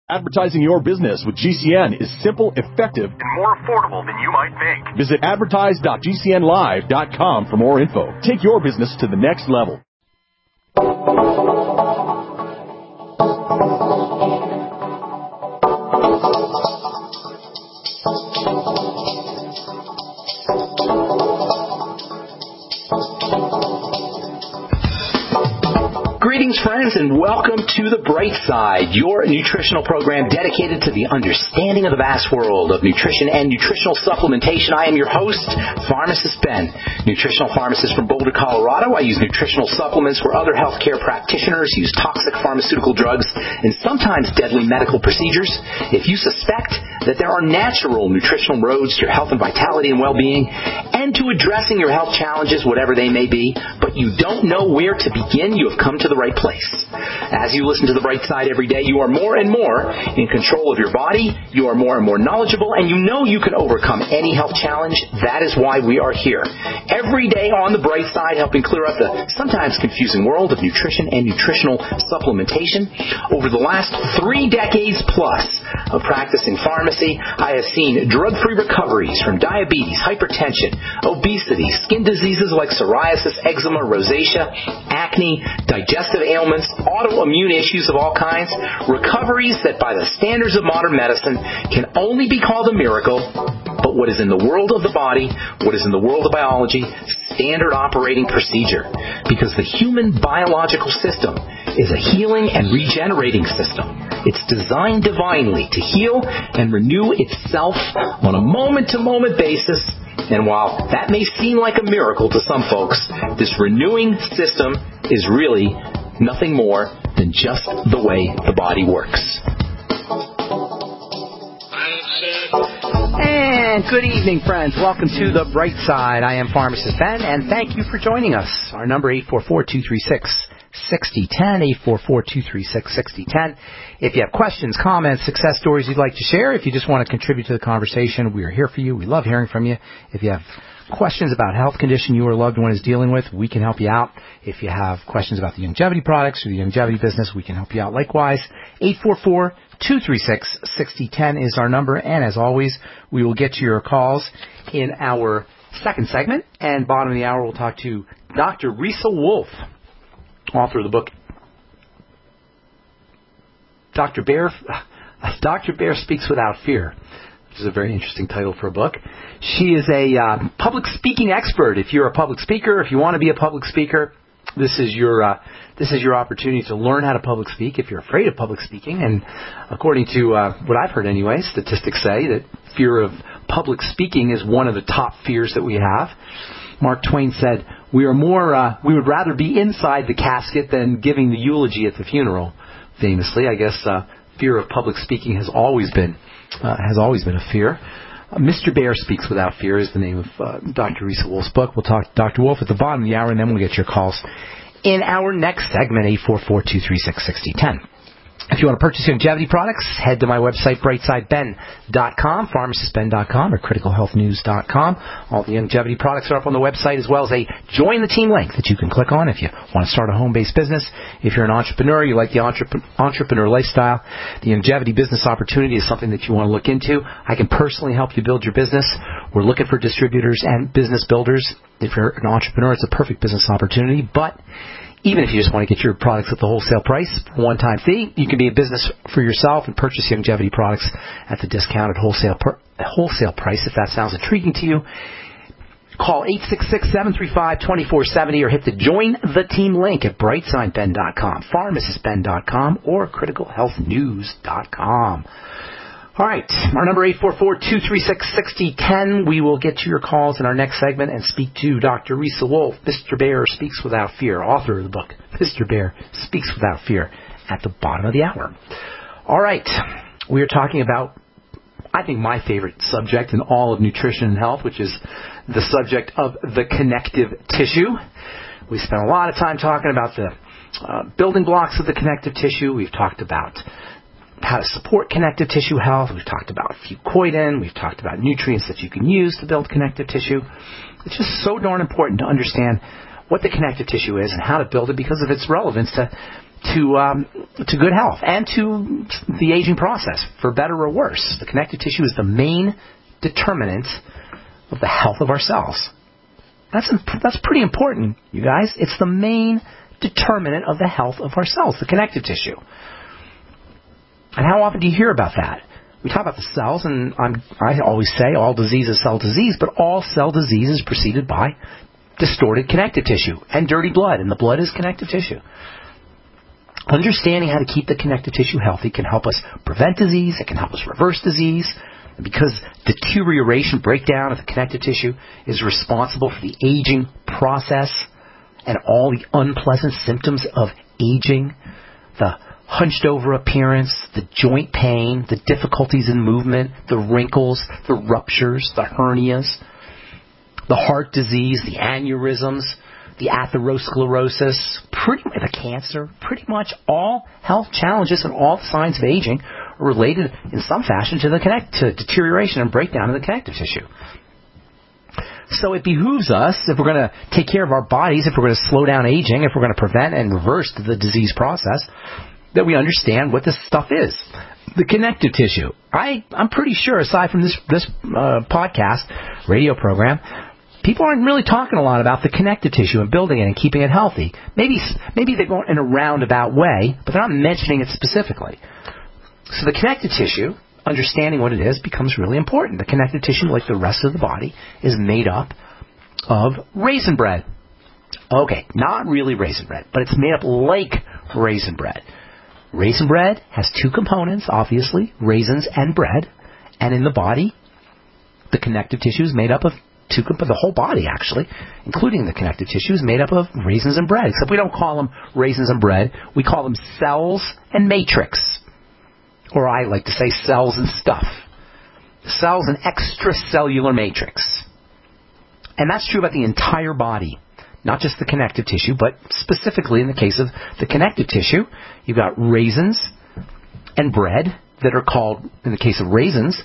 Advertising your business with GCN is simple, effective, and more affordable than you might think. Visit advertise.gcnlive.com for more info. Take your business to the next level. Greetings, friends, and welcome to The Bright Side, your nutritional program dedicated to the understanding of the vast world of nutrition and nutritional supplementation. I am your host, Pharmacist Ben, nutritional pharmacist from Boulder, Colorado. I use nutritional supplements where other healthcare practitioners use toxic pharmaceutical drugs and sometimes deadly medical procedures. If you suspect that there are natural nutritional roads to your health and vitality and well-being and to addressing your health challenges, whatever they may be, but you don't know where to begin, you have come to the right place. As you listen to The Bright Side every day, you are more and more in control of your body, you are more and more knowledgeable, and you know you can overcome any health challenge. That is why we are here. Every day on The Bright Side, helping clear up the sometimes confusing world of nutrition and nutritional supplementation. Over the last 3 decades plus of practicing pharmacy, I have seen drug-free recoveries from diabetes, hypertension, obesity, skin diseases like psoriasis, eczema, rosacea, acne, digestive ailments, autoimmune issues of all kinds, recoveries that by the standards of modern medicine can only be called a miracle, but what is in the world of the body, what is in the world of biology, standard operating procedure. Because the human biological system is a healing and regenerating system. It's designed divinely to heal and renew itself on a moment-to-moment basis. And while that may seem like a miracle to some folks, this renewing system is really nothing more than just the way the body works. And good evening, friends. Welcome to The Bright Side. I am Pharmacist Ben, and thank you for joining us. Our number 844-236-6010, 844-236-6010. If you have questions, comments, success stories you'd like to share, if you just want to contribute to the conversation, we are here for you. We love hearing from you. If you have questions about a health condition you or a loved one is dealing with, we can help you out. If you have questions about the longevity products or the longevity business, we can help you out likewise. 844-236-6010 is our number, and as always, we will get to your calls in our second segment. And bottom of the hour, we'll talk to Dr. Risa Wolf, author of the book Dr. Bear Speaks Without Fear, which is a very interesting title for a book. She is a public speaking expert. If you're a public speaker, if you want to be a public speaker, this is your opportunity to learn how to public speak. If you're afraid of public speaking, and according to what I've heard anyway, statistics say that fear of public speaking is one of the top fears that we have. Mark Twain said, we would rather be inside the casket than giving the eulogy at the funeral. Famously, I guess fear of public speaking has always been a fear. Mr. Bear Speaks Without Fear is the name of Dr. Risa Wolf's book. We'll talk to Dr. Wolf at the bottom of the hour, and then we'll get your calls in our next segment, 844-236-6010. If you want to purchase longevity products, head to my website, brightsideben.com, pharmacistben.com, or criticalhealthnews.com. All the longevity products are up on the website, as well as a Join the Team link that you can click on if you want to start a home-based business. If you're an entrepreneur, you like the entrepreneur lifestyle, the longevity business opportunity is something that you want to look into. I can personally help you build your business. We're looking for distributors and business builders. If you're an entrepreneur, it's a perfect business opportunity, but even if you just want to get your products at the wholesale price, one-time fee, you can be a business for yourself and purchase longevity products at the discounted wholesale price. If that sounds intriguing to you, call 866-735-2470 or hit the Join the Team link at brightsideben.com, pharmacistben.com, or criticalhealthnews.com. All right, our number 844-236-6010. We will get to your calls in our next segment and speak to Dr. Risa Wolf, Mr. Bear Speaks Without Fear, author of the book Mr. Bear Speaks Without Fear, at the bottom of the hour. All right, we are talking about, I think, my favorite subject in all of nutrition and health, which is the subject of the connective tissue. We spent a lot of time talking about the building blocks of the connective tissue. We've talked about how to support connective tissue health. We've talked about fucoidan. We've talked about nutrients that you can use to build connective tissue. It's just so darn important to understand what the connective tissue is and how to build it because of its relevance to to good health and to the aging process, for better or worse. The connective tissue is the main determinant of the health of our cells. That's pretty important, you guys. It's the main determinant of the health of our cells, the connective tissue. And how often do you hear about that? We talk about the cells, and I always say all disease is cell disease, but all cell disease is preceded by distorted connective tissue and dirty blood, and the blood is connective tissue. Understanding how to keep the connective tissue healthy can help us prevent disease. It can help us reverse disease. And because deterioration, breakdown of the connective tissue is responsible for the aging process and all the unpleasant symptoms of aging, the hunched over appearance, the joint pain, the difficulties in movement, the wrinkles, the ruptures, the hernias, the heart disease, the aneurysms, the atherosclerosis, the cancer, pretty much all health challenges and all signs of aging are related in some fashion to deterioration and breakdown of the connective tissue. So it behooves us, if we're going to take care of our bodies, if we're going to slow down aging, if we're going to prevent and reverse the disease process, that we understand what this stuff is. The connective tissue. I'm pretty sure, aside from this podcast, radio program, people aren't really talking a lot about the connective tissue and building it and keeping it healthy. Maybe they're going in a roundabout way, but they're not mentioning it specifically. So the connective tissue, understanding what it is, becomes really important. The connective tissue, like the rest of the body, is made up of raisin bread. Okay, not really raisin bread, but it's made up like raisin bread. Raisin bread has two components, obviously, raisins and bread. And in the body, the connective tissue is made up of two components. The whole body, actually, including the connective tissue, is made up of raisins and bread. Except we don't call them raisins and bread. We call them cells and matrix. Or I like to say cells and stuff. Cells and extracellular matrix. And that's true about the entire body. Not just the connective tissue, but specifically in the case of the connective tissue, you've got raisins and bread that are called, in the case of raisins,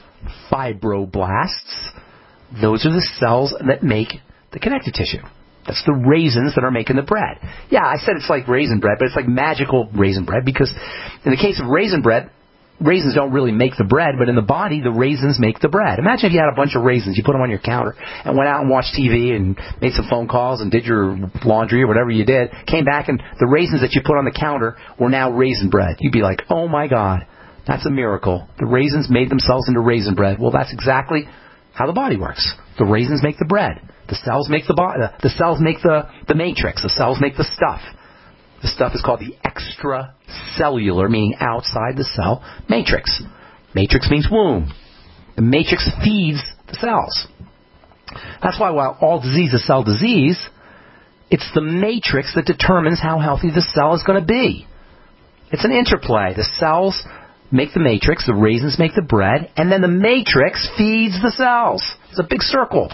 fibroblasts. Those are the cells that make the connective tissue. That's the raisins that are making the bread. Yeah, I said it's like raisin bread, but it's like magical raisin bread because in the case of raisin bread, raisins don't really make the bread, but in the body, the raisins make the bread. Imagine if you had a bunch of raisins, you put them on your counter, and went out and watched TV and made some phone calls and did your laundry or whatever you did, came back and the raisins that you put on the counter were now raisin bread. You'd be like, oh my God, that's a miracle. The raisins made themselves into raisin bread. Well, that's exactly how the body works. The raisins make the bread. The cells make the cells make the matrix. The cells make the stuff. The stuff is called the extracellular, meaning outside the cell, matrix. Matrix means womb. The matrix feeds the cells. That's why while all disease is cell disease, it's the matrix that determines how healthy the cell is going to be. It's an interplay. The cells make the matrix, the raisins make the bread, and then the matrix feeds the cells. It's a big circle.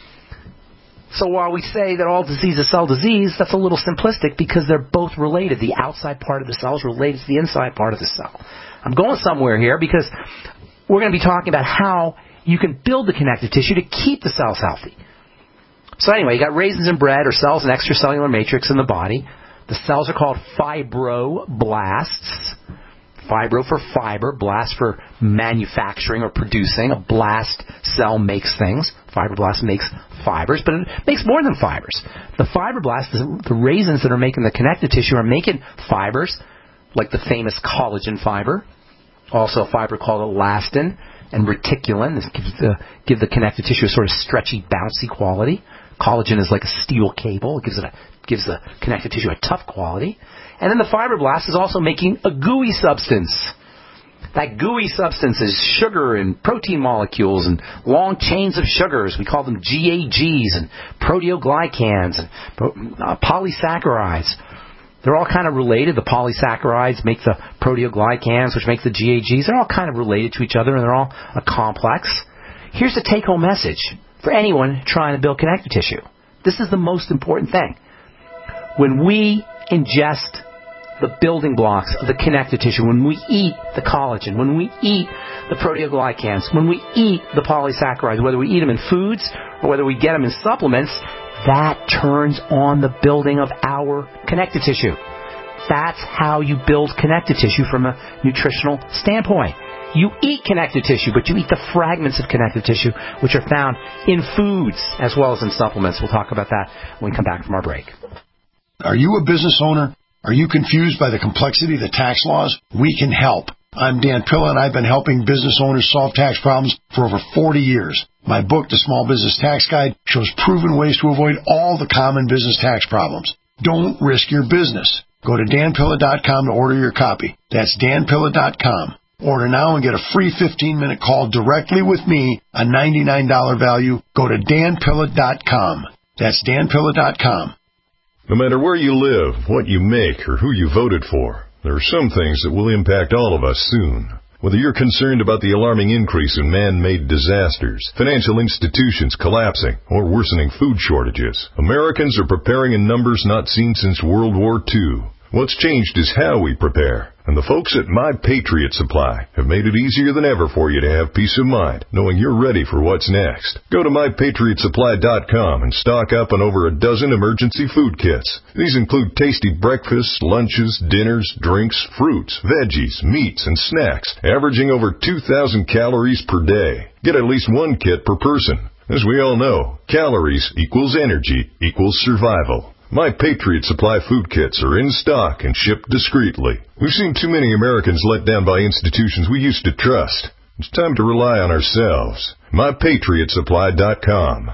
So while we say that all disease is cell disease, that's a little simplistic because they're both related. The outside part of the cell is related to the inside part of the cell. I'm going somewhere here because we're going to be talking about how you can build the connective tissue to keep the cells healthy. So anyway, you got raisins and bread or cells and extracellular matrix in the body. The cells are called fibroblasts. Fibro for fiber, blast for manufacturing or producing. A blast cell makes things. Fibroblast makes fibers, but it makes more than fibers. The fibroblasts, the raisins that are making the connective tissue, are making fibers, like the famous collagen fiber. Also a fiber called elastin and reticulin. This give the connective tissue a sort of stretchy, bouncy quality. Collagen is like a steel cable. It gives the connective tissue a tough quality. And then the fibroblast is also making a gooey substance. That gooey substance is sugar and protein molecules and long chains of sugars. We call them GAGs and proteoglycans and polysaccharides. They're all kind of related. The polysaccharides make the proteoglycans, which make the GAGs. They're all kind of related to each other, and they're all a complex. Here's the take-home message for anyone trying to build connective tissue. This is the most important thing. When we ingest the building blocks of the connective tissue, when we eat the collagen, when we eat the proteoglycans, when we eat the polysaccharides, whether we eat them in foods or whether we get them in supplements, that turns on the building of our connective tissue. That's how you build connective tissue from a nutritional standpoint. You eat connective tissue, but you eat the fragments of connective tissue, which are found in foods as well as in supplements. We'll talk about that when we come back from our break. Are you a business owner? Are you confused by the complexity of the tax laws? We can help. I'm Dan Pilla, and I've been helping business owners solve tax problems for over 40 years. My book, The Small Business Tax Guide, shows proven ways to avoid all the common business tax problems. Don't risk your business. Go to danpilla.com to order your copy. That's danpilla.com. Order now and get a free 15-minute call directly with me, a $99 value. Go to danpilla.com. That's danpilla.com. No matter where you live, what you make, or who you voted for, there are some things that will impact all of us soon. Whether you're concerned about the alarming increase in man-made disasters, financial institutions collapsing, or worsening food shortages, Americans are preparing in numbers not seen since World War II. What's changed is how we prepare. And the folks at My Patriot Supply have made it easier than ever for you to have peace of mind, knowing you're ready for what's next. Go to MyPatriotSupply.com and stock up on over a dozen emergency food kits. These include tasty breakfasts, lunches, dinners, drinks, fruits, veggies, meats, and snacks, averaging over 2,000 calories per day. Get at least one kit per person. As we all know, calories equals energy equals survival. My Patriot Supply food kits are in stock and shipped discreetly. We've seen too many Americans let down by institutions we used to trust. It's time to rely on ourselves. MyPatriotSupply.com.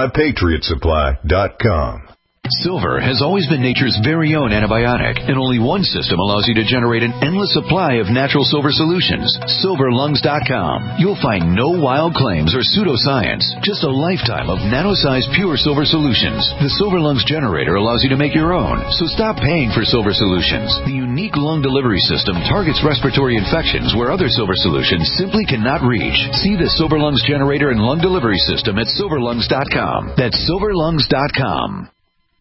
MyPatriotSupply.com. Silver has always been nature's very own antibiotic, and only one system allows you to generate an endless supply of natural silver solutions. SilverLungs.com. You'll find no wild claims or pseudoscience, just a lifetime of nano-sized pure silver solutions. The Silver Lungs generator allows you to make your own, so stop paying for silver solutions. The unique lung delivery system targets respiratory infections where other silver solutions simply cannot reach. See the Silver Lungs generator and lung delivery system at SilverLungs.com. That's SilverLungs.com.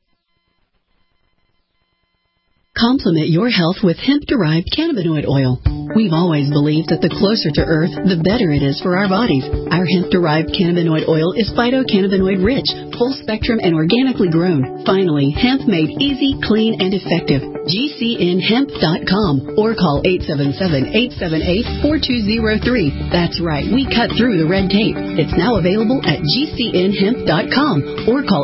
Complement your health with hemp-derived cannabinoid oil. We've always believed that the closer to Earth, the better it is for our bodies. Our hemp-derived cannabinoid oil is phytocannabinoid-rich, full-spectrum, and organically grown. Finally, hemp made easy, clean, and effective. GCNhemp.com or call 877-878-4203. That's right, we cut through the red tape. It's now available at GCNhemp.com or call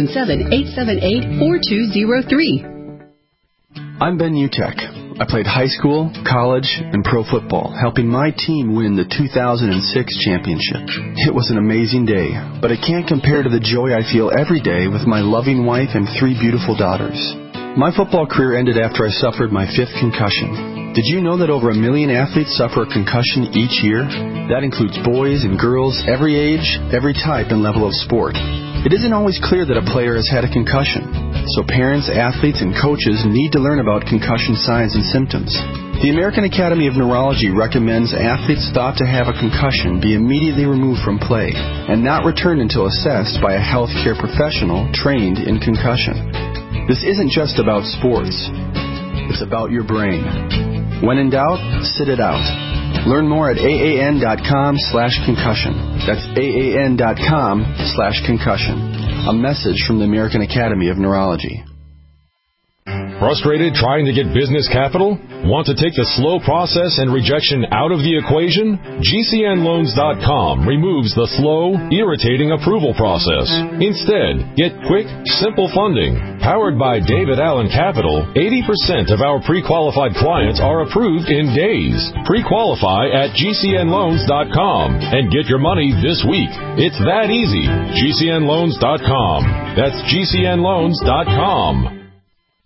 877-878-4203. I'm Ben Utek. I played high school, college, and pro football, helping my team win the 2006 championship. It was an amazing day, but it can't compare to the joy I feel every day with my loving wife and 3 beautiful daughters. My football career ended after I suffered my 5th concussion. Did you know that over 1 million athletes suffer a concussion each year? That includes boys and girls, every age, every type and level of sport. It isn't always clear that a player has had a concussion, so parents, athletes, and coaches need to learn about concussion signs and symptoms. The American Academy of Neurology recommends athletes thought to have a concussion be immediately removed from play and not returned until assessed by a healthcare professional trained in concussion. This isn't just about sports. It's about your brain. When in doubt, sit it out. Learn more at AAN.com/concussion. That's AAN.com/concussion. A message from the American Academy of Neurology. Frustrated trying to get business capital? Want to take the slow process and rejection out of the equation? GCNLoans.com removes the slow, irritating approval process. Instead, get quick, simple funding. Powered by David Allen Capital, 80% of our pre-qualified clients are approved in days. Pre-qualify at GCNLoans.com and get your money this week. It's that easy. GCNLoans.com. That's GCNLoans.com.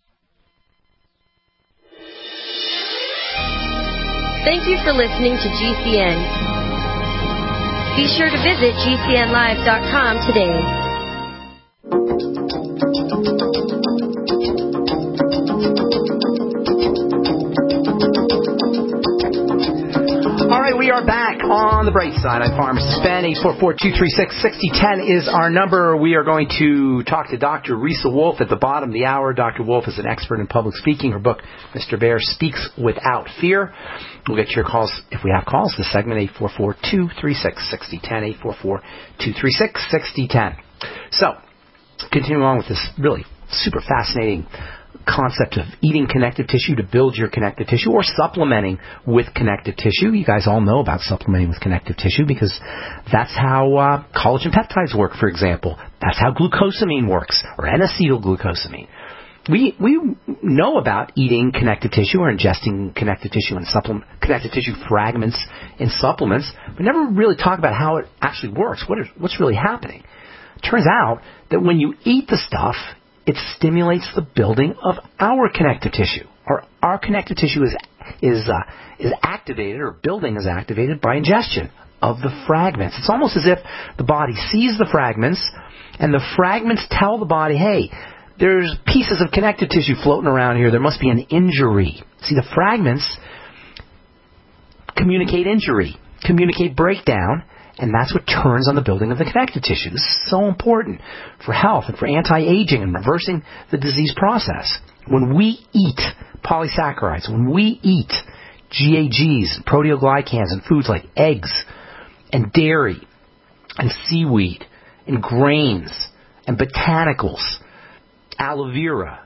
Thank you for listening to GCN. Be sure to visit GCNlive.com today. All right, we are back on the bright side. I'm Pharmacist Ben. 844-236-6010 is our number. We are going to talk to Dr. Risa Wolf at the bottom of the hour. Dr. Wolf is an expert in public speaking. Her book, Mr. Bear Speaks Without Fear. We'll get your calls if we have calls. This segment, 844-236-6010, 844-236-6010. So, continuing on with this really super fascinating concept of eating connective tissue to build your connective tissue, or supplementing with connective tissue. You guys all know about supplementing with connective tissue because that's how collagen peptides work, for example. That's how glucosamine works, or N-acetylglucosamine. We know about eating connective tissue or ingesting connective tissue and connective tissue fragments in supplements, but never really talk about how it actually works. What's really happening? It turns out that when you eat the stuff, it stimulates the building of our connective tissue. Our connective tissue is activated, or building is activated by ingestion of the fragments. It's almost as if the body sees the fragments, and the fragments tell the body, hey, there's pieces of connective tissue floating around here. There must be an injury. See, the fragments communicate injury, communicate breakdown, and that's what turns on the building of the connective tissue. This is so important for health and for anti-aging and reversing the disease process. When we eat polysaccharides, when we eat GAGs, proteoglycans, and foods like eggs and dairy and seaweed and grains and botanicals, aloe vera,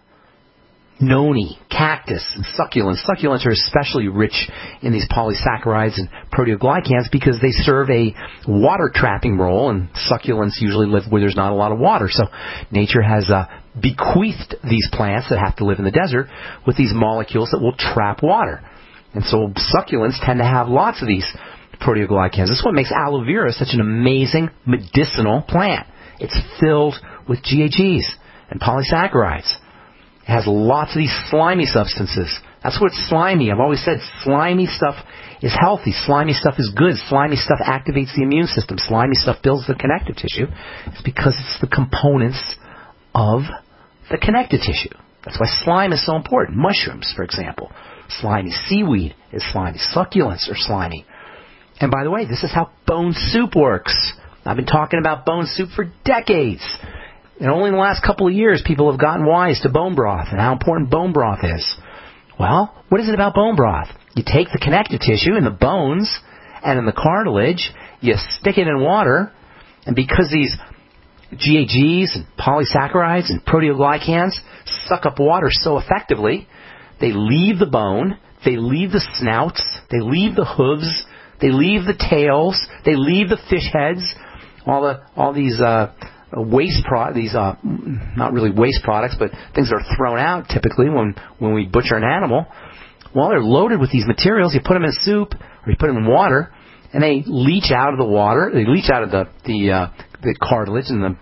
noni, cactus, and succulents. Succulents are especially rich in these polysaccharides and proteoglycans because they serve a water trapping role, and succulents usually live where there's not a lot of water. So nature has bequeathed these plants that have to live in the desert with these molecules that will trap water. And so succulents tend to have lots of these proteoglycans. This is what makes aloe vera such an amazing medicinal plant. It's filled with GAGs and polysaccharides. It has lots of these slimy substances. That's what's slimy. I've always said slimy stuff is healthy. Slimy stuff is good. Slimy stuff activates the immune system. Slimy stuff builds the connective tissue. It's because it's the components of the connective tissue. That's why slime is so important. Mushrooms, for example. Slimy seaweed is slimy. Succulents are slimy. And by the way, this is how bone soup works. I've been talking about bone soup for decades. And only in the last couple of years, people have gotten wise to bone broth and how important bone broth is. Well, what is it about bone broth? You take the connective tissue in the bones and in the cartilage, you stick it in water, and because these GAGs and polysaccharides and proteoglycans suck up water so effectively, they leave the bone, they leave the snouts, they leave the hooves, they leave the tails, they leave the fish heads, all these waste products, these not really waste products, but things that are thrown out typically when we butcher an animal. Well, they're loaded with these materials. You put them in soup or you put them in water, and they leach out of the water. They leach out of the cartilage and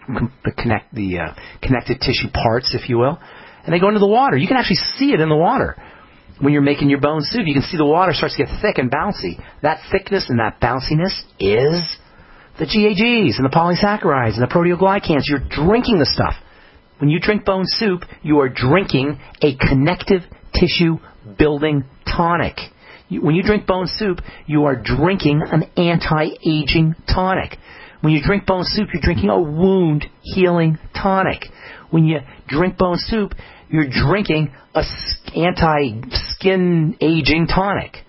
the connective tissue parts, if you will, and they go into the water. You can actually see it in the water. When you're making your bone soup, you can see the water starts to get thick and bouncy. That thickness and that bounciness is the GAGs and the polysaccharides and the proteoglycans. You're drinking the stuff. When you drink bone soup, you are drinking a connective tissue building tonic. When you drink bone soup, you are drinking an anti-aging tonic. When you drink bone soup, you're drinking a wound healing tonic. When you drink bone soup, you're drinking a anti-skin aging tonic.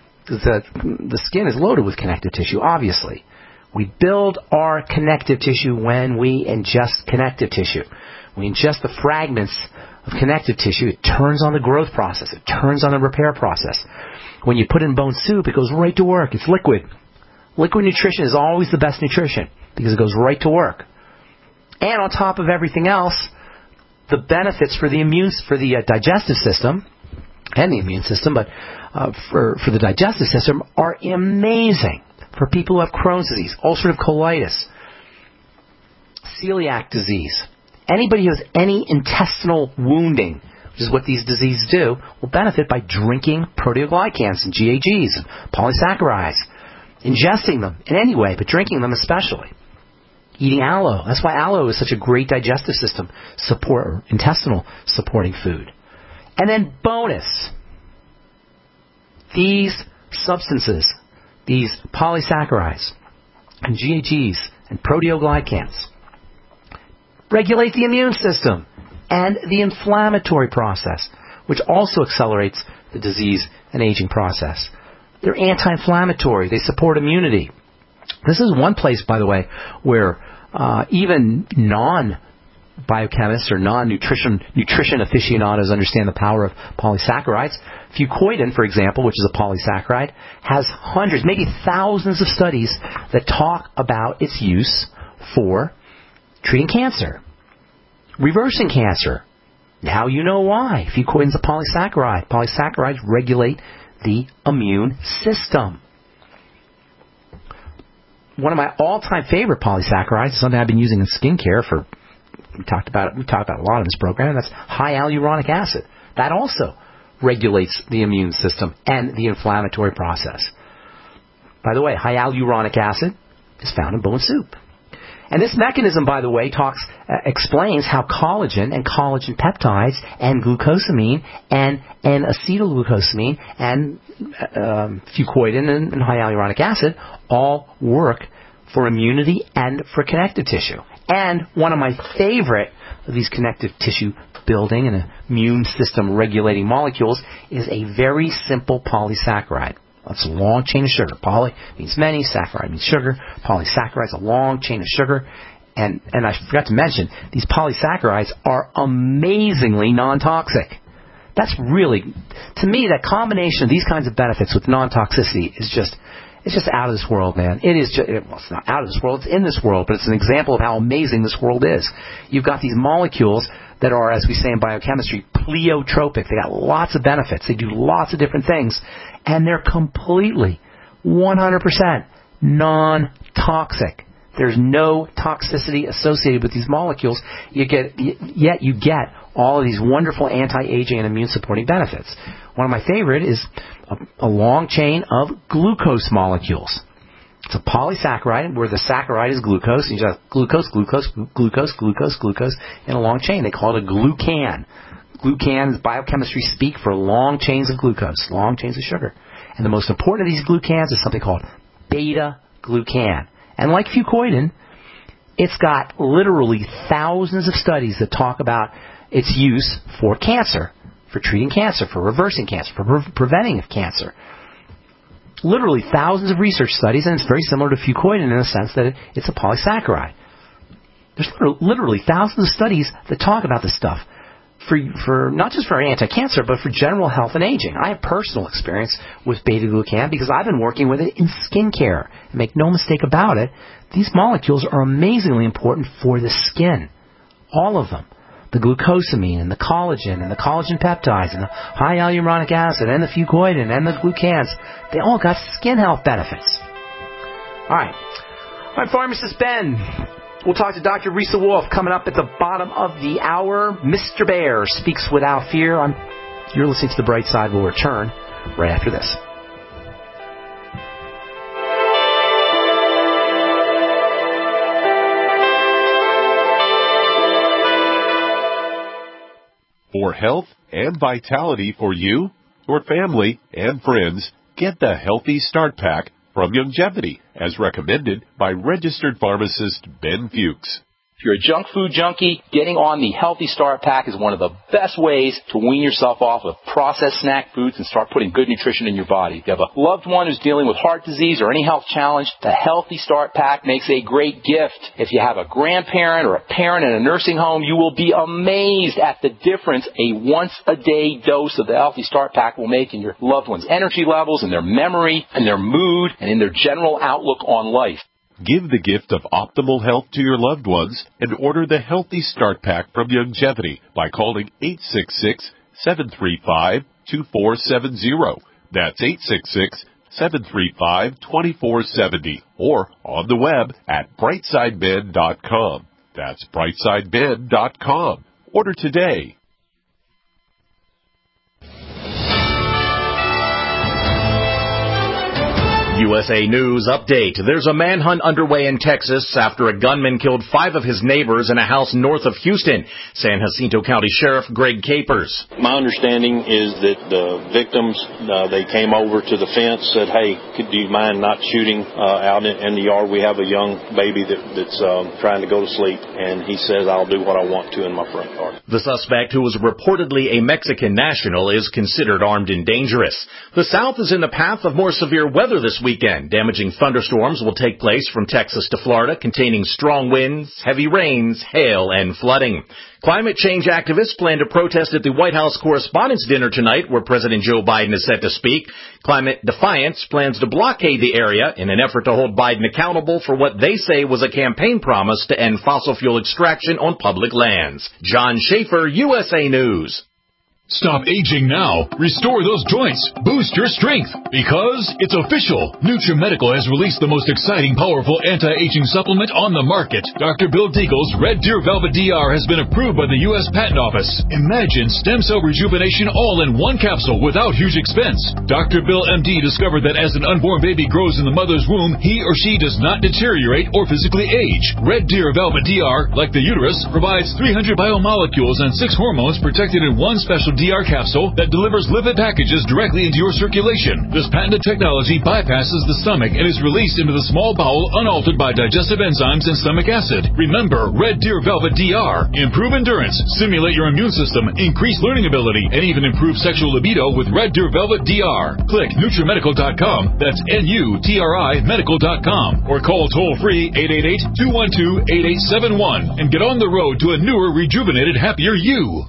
The skin is loaded with connective tissue, obviously. We build our connective tissue when we ingest connective tissue. We ingest the fragments of connective tissue. It turns on the growth process. It turns on the repair process. When you put in bone soup, it goes right to work. It's liquid. Liquid nutrition is always the best nutrition because it goes right to work. And on top of everything else, the benefits for the digestive system and the immune system, but for the digestive system are amazing. For people who have Crohn's disease, ulcerative colitis, celiac disease, anybody who has any intestinal wounding, which is what these diseases do, will benefit by drinking proteoglycans and GAGs and polysaccharides, ingesting them in any way, but drinking them especially. Eating aloe. That's why aloe is such a great digestive system support, intestinal supporting food. And then bonus. These substances, these polysaccharides and GAGs and proteoglycans, regulate the immune system and the inflammatory process, which also accelerates the disease and aging process. They're anti-inflammatory. They support immunity. This is one place, by the way, where even biochemists or nutrition aficionados understand the power of polysaccharides. Fucoidan, for example, which is a polysaccharide, has hundreds, maybe thousands of studies that talk about its use for treating cancer, reversing cancer. Now you know why. Fucoidan is a polysaccharide. Polysaccharides regulate the immune system. One of my all-time favorite polysaccharides is something I've been using in skincare for, we talked about it a lot in this program, and that's high hyaluronic acid. That also regulates the immune system and the inflammatory process. By the way, high hyaluronic acid is found in bone soup. And this mechanism, by the way, explains how collagen and collagen peptides and glucosamine and acetylglucosamine and fucoidan and high hyaluronic acid all work for immunity and for connective tissue. And one of my favorite of these connective tissue building and immune system regulating molecules is a very simple polysaccharide. It's a long chain of sugar. Poly means many, saccharide means sugar. Polysaccharide is a long chain of sugar. And I forgot to mention, these polysaccharides are amazingly non-toxic. That's really, to me, that combination of these kinds of benefits with non-toxicity is just out of this world, man. It is just, well, it's not out of this world, it's in this world, but it's an example of how amazing this world is. You've got these molecules that are, as we say in biochemistry, pleiotropic. They got lots of benefits. They do lots of different things. And they're completely, 100% non-toxic. There's no toxicity associated with these molecules. Yet you get all of these wonderful anti-aging and immune-supporting benefits. One of my favorite is a long chain of glucose molecules. It's a polysaccharide where the saccharide is glucose. And you just have glucose, glucose, glucose, glucose, glucose in a long chain. They call it a glucan. Glucan is biochemistry speak for long chains of glucose, long chains of sugar. And the most important of these glucans is something called beta-glucan. And like fucoidan, it's got literally thousands of studies that talk about its use for cancer, for treating cancer, for reversing cancer, for preventing cancer. Literally thousands of research studies, and it's very similar to fucoidan in the sense that it's a polysaccharide. There's literally thousands of studies that talk about this stuff. For not just for anti-cancer, but for general health and aging. I have personal experience with beta-glucan because I've been working with it in skincare. And make no mistake about it, these molecules are amazingly important for the skin. All of them. The glucosamine and the collagen peptides and the high hyaluronic acid and the fucoidan and the glucans, they all got skin health benefits. All right, Pharmacist Ben. We'll talk to Dr. Risa Wolf coming up at the bottom of the hour. Mr. Bear speaks without fear. You're listening to The Bright Side. We'll return right after this. For health and vitality for you, your family, and friends, get the Healthy Start Pack from Youngevity, as recommended by registered pharmacist Ben Fuchs. If you're a junk food junkie, getting on the Healthy Start Pack is one of the best ways to wean yourself off of processed snack foods and start putting good nutrition in your body. If you have a loved one who's dealing with heart disease or any health challenge, the Healthy Start Pack makes a great gift. If you have a grandparent or a parent in a nursing home, you will be amazed at the difference a once-a-day dose of the Healthy Start Pack will make in your loved one's energy levels, in their memory, in their mood, and in their general outlook on life. Give the gift of optimal health to your loved ones and order the Healthy Start Pack from Youngevity by calling 866-735-2470. That's 866-735-2470 or on the web at brightsideben.com. That's brightsideben.com. Order today. USA News Update. There's a manhunt underway in Texas after a gunman killed 5 of his neighbors in a house north of Houston. San Jacinto County Sheriff Greg Capers. My understanding is that the victims, they came over to the fence, said, hey, do you mind not shooting out in the yard? We have a young baby that's trying to go to sleep, and he says, I'll do what I want to in my front yard. The suspect, who was reportedly a Mexican national, is considered armed and dangerous. The South is in the path of more severe weather this week, weekend. Damaging thunderstorms will take place from Texas to Florida, containing strong winds, heavy rains, hail, and flooding. Climate change activists plan to protest at the White House Correspondents' Dinner tonight, where President Joe Biden is set to speak. Climate Defiance plans to blockade the area in an effort to hold Biden accountable for what they say was a campaign promise to end fossil fuel extraction on public lands. John Schaefer, USA News. Stop aging now. Restore those joints. Boost your strength. Because it's official. NutriMedical has released the most exciting, powerful anti-aging supplement on the market. Dr. Bill Deagle's Red Deer Velvet DR has been approved by the U.S. Patent Office. Imagine stem cell rejuvenation all in one capsule without huge expense. Dr. Bill MD discovered that as an unborn baby grows in the mother's womb, he or she does not deteriorate or physically age. Red Deer Velvet DR, like the uterus, provides 300 biomolecules and 6 hormones protected in one special DR capsule that delivers lipid packages directly into your circulation. This patented technology bypasses the stomach and is released into the small bowel unaltered by digestive enzymes and stomach acid. Remember, Red Deer Velvet DR. Improve endurance, stimulate your immune system, increase learning ability, and even improve sexual libido with Red Deer Velvet DR. Click NutriMedical.com, that's NUTRI Medical.com, or call toll-free 888-212-8871 and get on the road to a newer, rejuvenated, happier you.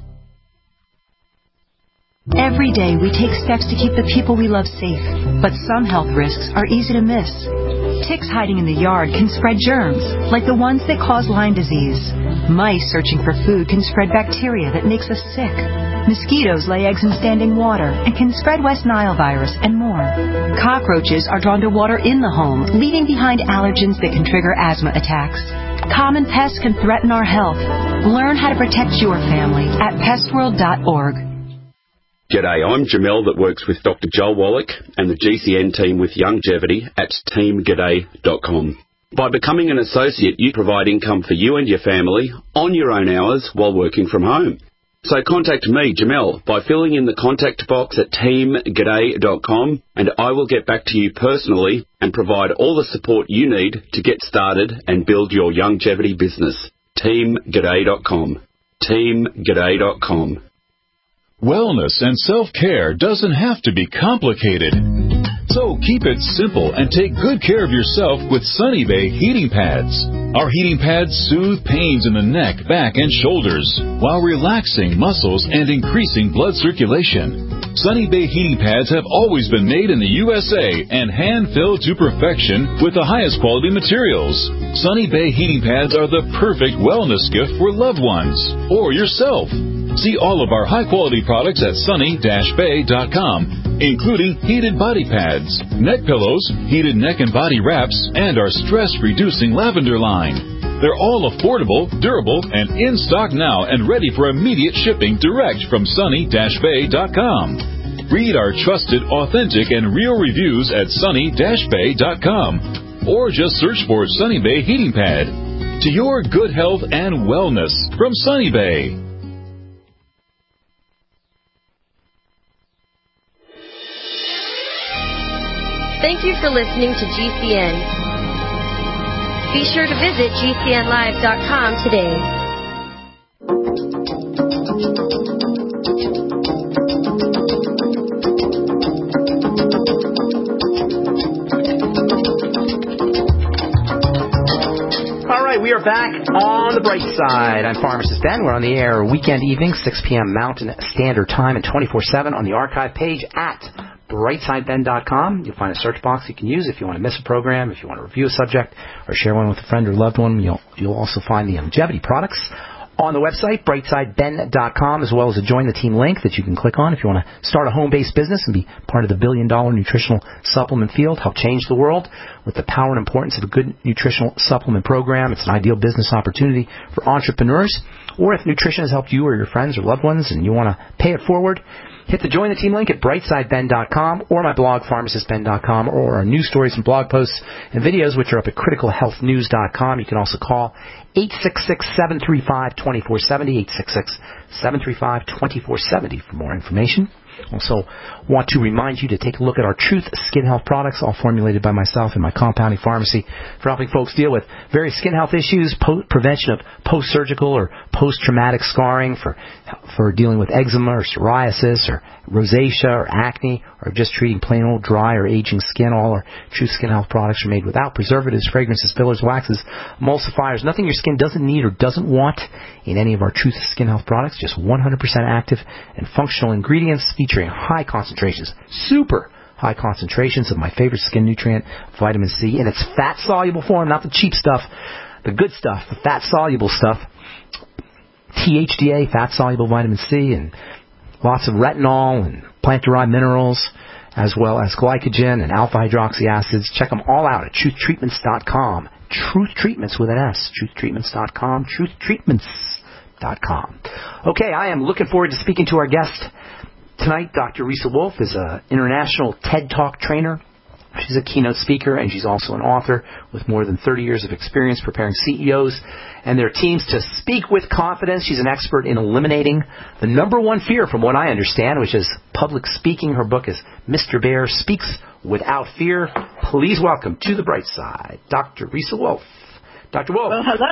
Every day we take steps to keep the people we love safe, but some health risks are easy to miss. Ticks hiding in the yard can spread germs, like the ones that cause Lyme disease. Mice searching for food can spread bacteria that makes us sick. Mosquitoes lay eggs in standing water and can spread West Nile virus and more. Cockroaches are drawn to water in the home, leaving behind allergens that can trigger asthma attacks. Common pests can threaten our health. Learn how to protect your family at pestworld.org. G'day, I'm Jamel that works with Dr. Joel Wallach and the GCN team with Longevity at teamg'day.com. By becoming an associate, you provide income for you and your family on your own hours while working from home. So contact me, Jamel, by filling in the contact box at teamg'day.com, and I will get back to you personally and provide all the support you need to get started and build your longevity business. teamg'day.com. teamg'day.com. Wellness and self-care doesn't have to be complicated. So keep it simple and take good care of yourself with Sunny Bay heating pads. Our heating pads soothe pains in the neck, back, and shoulders while relaxing muscles and increasing blood circulation. Sunny Bay heating pads have always been made in the USA and hand-filled to perfection with the highest quality materials. Sunny Bay heating pads are the perfect wellness gift for loved ones or yourself. See all of our high-quality products at sunny-bay.com, including heated body pads, neck pillows, heated neck and body wraps, and our stress-reducing lavender line. They're all affordable, durable, and in stock now and ready for immediate shipping direct from sunny-bay.com. Read our trusted, authentic, and real reviews at sunny-bay.com, or just search for Sunny Bay Heating Pad. To your good health and wellness from Sunny Bay. Thank you for listening to GCN. Be sure to visit GCNlive.com today. All right, we are back on the bright side. I'm Pharmacist Ben. We're on the air weekend evening, 6 p.m. Mountain Standard Time and 24/7 on the archive page at brightsideben.com. You'll find a search box you can use if you want to miss a program, if you want to review a subject, or share one with a friend or loved one. You'll also find the longevity products on the website, brightsideben.com, as well as a Join the Team link that you can click on if you want to start a home-based business and be part of the billion-dollar nutritional supplement field, help change the world with the power and importance of a good nutritional supplement program. It's an ideal business opportunity for entrepreneurs. Or if nutrition has helped you or your friends or loved ones and you want to pay it forward, hit the Join the Team link at brightsideben.com or my blog, pharmacistben.com, or our news stories and blog posts and videos, which are up at criticalhealthnews.com. You can also call 866-735-2470, 866-735-2470 for more information. Also want to remind you to take a look at our Truth Skin Health products, all formulated by myself and my compounding pharmacy, for helping folks deal with various skin health issues, prevention of post-surgical or post-traumatic scarring, for dealing with eczema or psoriasis or rosacea or acne, or just treating plain old dry or aging skin. All our Truth Skin Health products are made without preservatives, fragrances, fillers, waxes, emulsifiers, nothing your skin doesn't need or doesn't want in any of our Truth Skin Health products. Just 100% active and functional ingredients featuring high concentrations, super high concentrations of my favorite skin nutrient, vitamin C, in its fat-soluble form, not the cheap stuff, the good stuff, the fat-soluble stuff. THDA, fat-soluble vitamin C, and lots of retinol and plant-derived minerals, as well as glycogen and alpha-hydroxy acids. Check them all out at truthtreatments.com. Truth Treatments with an S. Truthtreatments.com. Truthtreatments.com. Okay, I am looking forward to speaking to our guest tonight. Dr. Risa Wolf is an international TED Talk trainer. She's a keynote speaker, and she's also an author with more than 30 years of experience preparing CEOs and their teams to speak with confidence. She's an expert in eliminating the number one fear, from what I understand, which is public speaking. Her book is Mr. Bear Speaks Without Fear. Please welcome to the bright side, Dr. Risa Wolf. Dr. Wolf. Well, hello.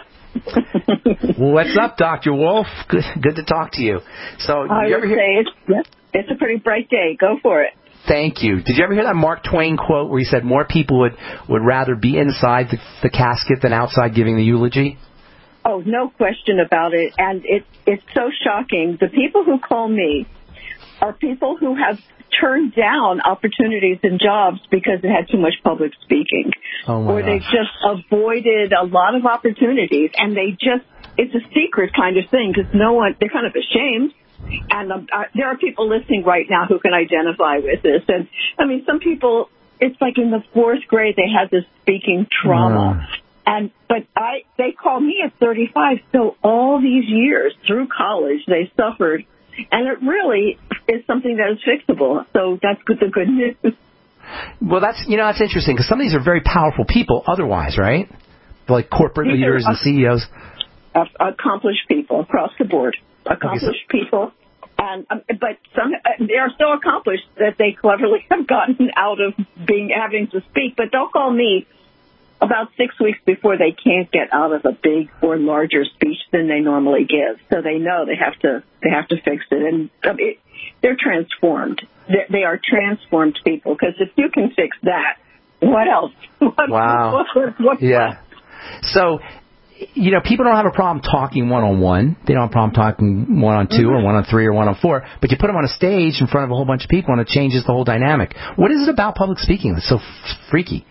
What's up, Dr. Wolf? Good to talk to you. So, I would say it's a pretty bright day. Go for it. Thank you. Did you ever hear that Mark Twain quote where he said more people would rather be inside the casket than outside giving the eulogy? Oh, no question about it. And it's so shocking. The people who call me are people who have turned down opportunities and jobs because it had too much public speaking. Oh my or they just avoided a lot of opportunities, and it's a secret kind of thing because they're kind of ashamed. And there are people listening right now who can identify with this. And, I mean, some people, it's like in the 4th grade, they had this speaking trauma. But they call me at 35. So all these years through college, they suffered. And it really is something that is fixable. So that's the good news. Well, that's interesting because some of these are very powerful people otherwise, right? Like corporate leaders and CEOs. Accomplished people across the board. Accomplished people, but they are so accomplished that they cleverly have gotten out of having to speak. But they'll call me about 6 weeks before they can't get out of a big or larger speech than they normally give. So they know they have to fix it, and they're transformed. They are transformed people because if you can fix that, what else? Wow. What's yeah. So. People don't have a problem talking one-on-one. They don't have a problem talking one-on-two or one-on-three or one-on-4. But you put them on a stage in front of a whole bunch of people, and it changes the whole dynamic. What is it about public speaking that's so freaky?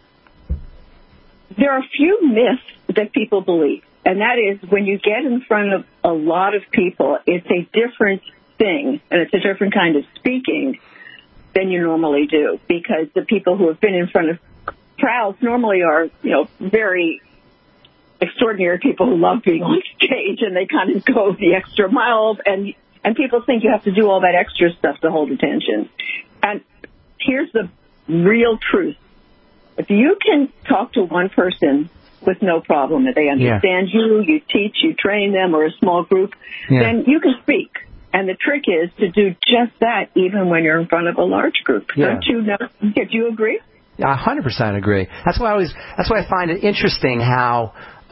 There are a few myths that people believe, and that is when you get in front of a lot of people, it's a different thing, and it's a different kind of speaking than you normally do, because the people who have been in front of crowds normally are, very extraordinary people who love being on stage, and they kind of go the extra mile, and people think you have to do all that extra stuff to hold attention. And here's the real truth. If you can talk to one person with no problem, if they understand you teach, you train them, or a small group, then you can speak. And the trick is to do just that even when you're in front of a large group. Don't you know? Do you agree? I 100% agree. That's why I find it interesting how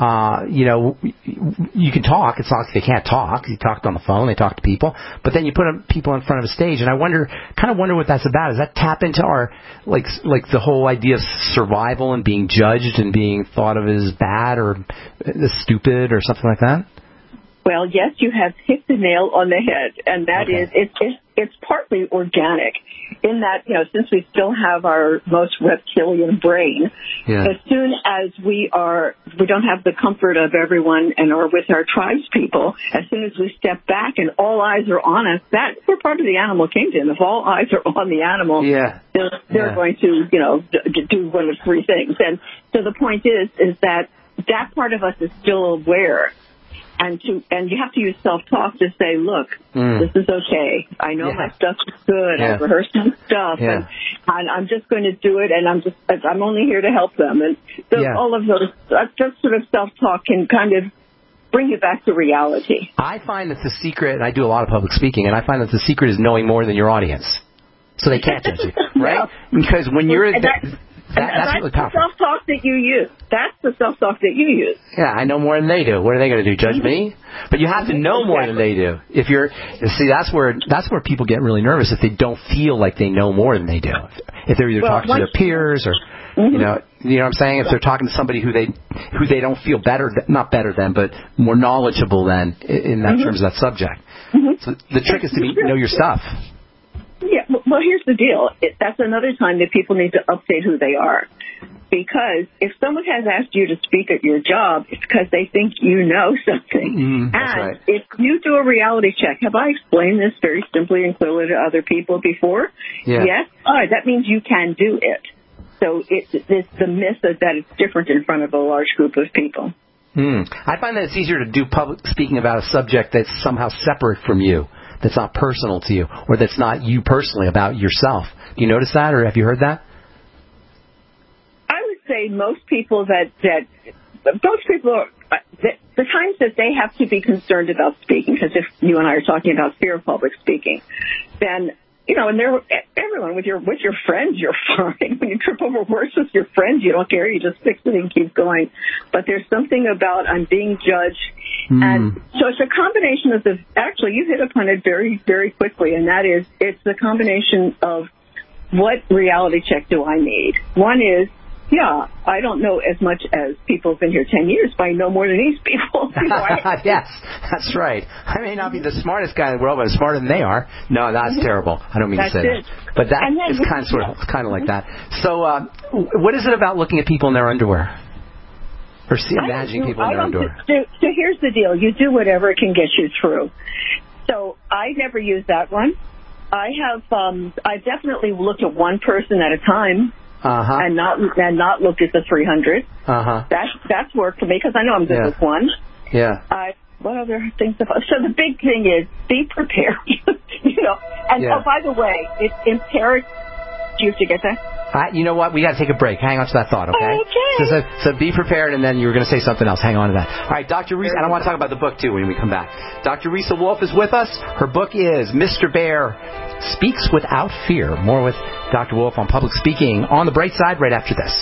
you can talk. It's not like they can't talk. You talk on the phone. They talk to people. But then you put people in front of a stage, and I wonder what that's about. Does that tap into our like the whole idea of survival and being judged and being thought of as bad or stupid or something like that? Well, yes, you have hit the nail on the head, and that is it's partly organic in that, since we still have our most reptilian brain, as soon as we don't have the comfort of everyone and are with our tribes people, as soon as we step back and all eyes are on us, we're part of the animal kingdom. If all eyes are on the animal, they're going to, do one of three things. And so the point is that part of us is still aware. And you have to use self-talk to say, look, this is okay. I know my stuff is good. I've rehearsed my stuff, and I'm just going to do it. And I'm only here to help them. And so all of those, that sort of self-talk can kind of bring you back to reality. I find that the secret, and I do a lot of public speaking, and I find that the secret is knowing more than your audience. So they can't judge you, right? Because when you're... That's really powerful. The self-talk that you use. That's the self-talk that you use. Yeah, I know more than they do. What are they going to do, judge me? But you have to know more than they do. That's where people get really nervous if they don't feel like they know more than they do. If they're either talking to their peers or, you know what I'm saying? If they're talking to somebody who they don't feel not better than, but more knowledgeable than in that terms of that subject. So the trick is to know your stuff. Yeah, well, here's the deal. That's another time that people need to update who they are. Because if someone has asked you to speak at your job, it's because they think you know something. And if you do a reality check, have I explained this very simply and clearly to other people before? Yeah. Yes? All right, that means you can do it. So it's the myth that it's different in front of a large group of people. I find that it's easier to do public speaking about a subject that's somehow separate from you, that's not personal to you, or that's not you personally, about yourself. Do you notice that, or have you heard that? I would say most people the times that they have to be concerned about speaking, because if you and I are talking about fear of public speaking, then, you know, and everyone, with your friends, you're fine. When you trip over words with your friends, you don't care. You just fix it and keep going. But there's something about I'm being judged. And so it's a combination of actually, you hit upon it very, very quickly, and that is, it's the combination of what reality check do I need? One is, yeah, I don't know as much as people who've been here 10 years, but I know more than these people. Yes, that's right. I may not be the smartest guy in the world, but I'm smarter than they are. No, that's terrible. I don't mean to say that. But that is kind of like that. So what is it about looking at people in their underwear? Or imagining people in their underwear? So here's the deal. You do whatever can get you through. So I never use that one. I have. I definitely looked at one person at a time. And not looked at the 300. That's worked for me because I know I'm good with one. Yeah. What other things? So the big thing is be prepared. You know. And oh, by the way, it's imperative. Do you have to get that? You know what? We got to take a break. Hang on to that thought, okay? Okay. So be prepared, and then you were going to say something else. Hang on to that. All right, Dr. Risa, and I want to talk about the book, too, when we come back. Dr. Risa Wolf is with us. Her book is Mr. Bear Speaks Without Fear. More with Dr. Wolf on public speaking on the bright side right after this.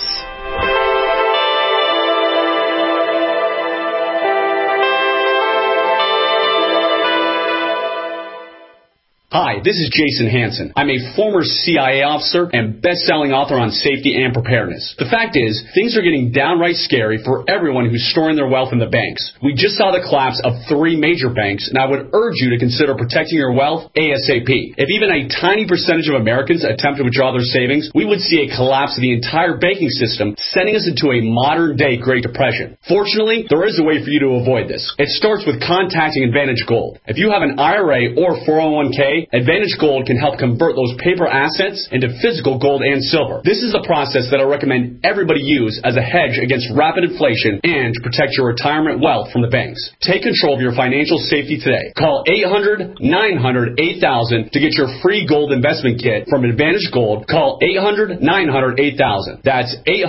Hi, this is Jason Hansen. I'm a former CIA officer and best-selling author on safety and preparedness. The fact is, things are getting downright scary for everyone who's storing their wealth in the banks. We just saw the collapse of 3 major banks, and I would urge you to consider protecting your wealth ASAP. If even a tiny percentage of Americans attempt to withdraw their savings, we would see a collapse of the entire banking system, sending us into a modern-day Great Depression. Fortunately, there is a way for you to avoid this. It starts with contacting Advantage Gold. If you have an IRA or 401k, Advantage Gold can help convert those paper assets into physical gold and silver. This is the process that I recommend everybody use as a hedge against rapid inflation and to protect your retirement wealth from the banks. Take control of your financial safety today. Call 800-900-8000 to get your free gold investment kit from Advantage Gold. Call 800-900-8000. That's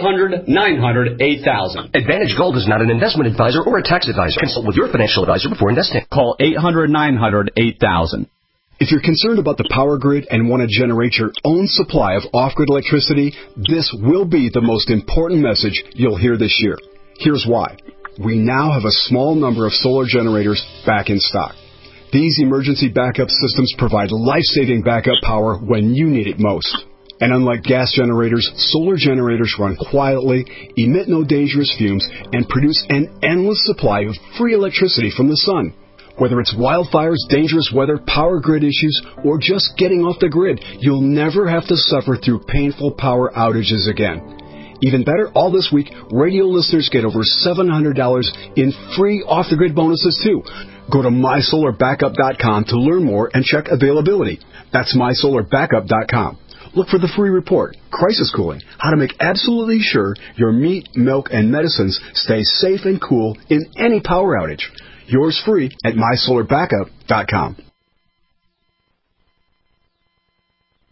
800-900-8000. Advantage Gold is not an investment advisor or a tax advisor. Consult with your financial advisor before investing. Call 800-900-8000. If you're concerned about the power grid and want to generate your own supply of off-grid electricity, this will be the most important message you'll hear this year. Here's why. We now have a small number of solar generators back in stock. These emergency backup systems provide life-saving backup power when you need it most. And unlike gas generators, solar generators run quietly, emit no dangerous fumes, and produce an endless supply of free electricity from the sun. Whether it's wildfires, dangerous weather, power grid issues, or just getting off the grid, you'll never have to suffer through painful power outages again. Even better, all this week, radio listeners get over $700 in free off-the-grid bonuses, too. Go to MySolarBackup.com to learn more and check availability. That's MySolarBackup.com. Look for the free report, Crisis Cooling, how to make absolutely sure your meat, milk, and medicines stay safe and cool in any power outage. Yours free at MySolarBackup.com.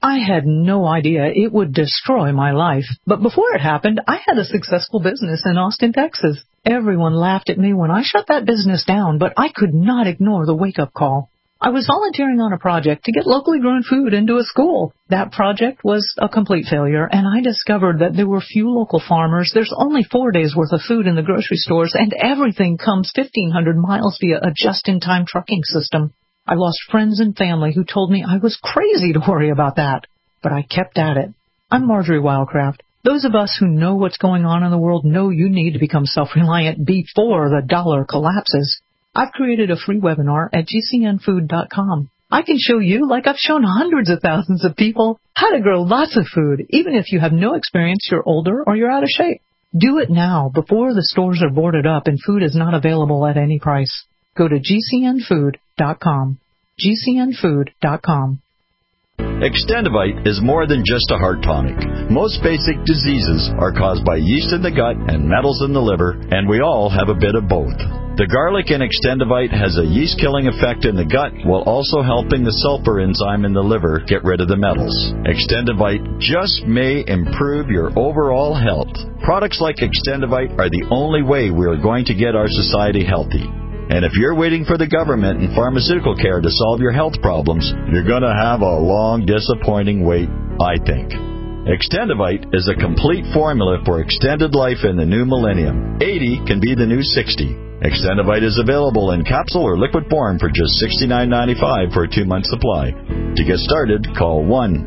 I had no idea it would destroy my life. But before it happened, I had a successful business in Austin, Texas. Everyone laughed at me when I shut that business down, but I could not ignore the wake-up call. I was volunteering on a project to get locally grown food into a school. That project was a complete failure, and I discovered that there were few local farmers. There's only 4 days' worth of food in the grocery stores, and everything comes 1,500 miles via a just-in-time trucking system. I lost friends and family who told me I was crazy to worry about that, but I kept at it. I'm Marjorie Wildcraft. Those of us who know what's going on in the world know you need to become self-reliant before the dollar collapses. I've created a free webinar at gcnfood.com. I can show you, like I've shown hundreds of thousands of people, how to grow lots of food, even if you have no experience, you're older, or you're out of shape. Do it now, before the stores are boarded up and food is not available at any price. Go to gcnfood.com. gcnfood.com. Extendivite is more than just a heart tonic. Most basic diseases are caused by yeast in the gut and metals in the liver, and we all have a bit of both. The garlic in Extendivite has a yeast-killing effect in the gut while also helping the sulfur enzyme in the liver get rid of the metals. Extendivite just may improve your overall health. Products like Extendivite are the only way we are going to get our society healthy. And if you're waiting for the government and pharmaceutical care to solve your health problems, you're going to have a long, disappointing wait, I think. Extendivite is a complete formula for extended life in the new millennium. 80 can be the new 60. Extendivite is available in capsule or liquid form for just $69.95 for a 2-month supply. To get started, call